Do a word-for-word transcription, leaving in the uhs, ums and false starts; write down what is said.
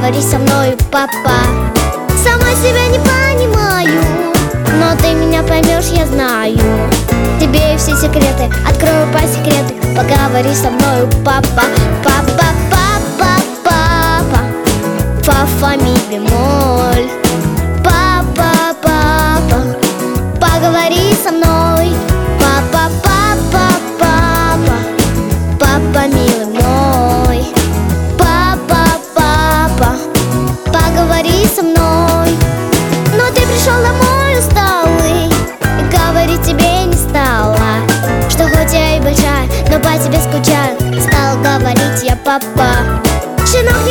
поговори со мною, папа. Сама себя не понимаю, но ты меня поймешь, я знаю. Тебе все секреты открою по секрету. Поговори со мною, папа. Папа, папа, папа, фа, фа, ми, бемоль. Папа, папа, поговори со мной. Папа, папа, папа, папа, милый мой. Папа, папа, поговори со мной. Но ты пришел домой усталый, и говорить тебе не стала, что хоть я и большая, но по тебе скучаю. Стал говорить я, папа. Щенок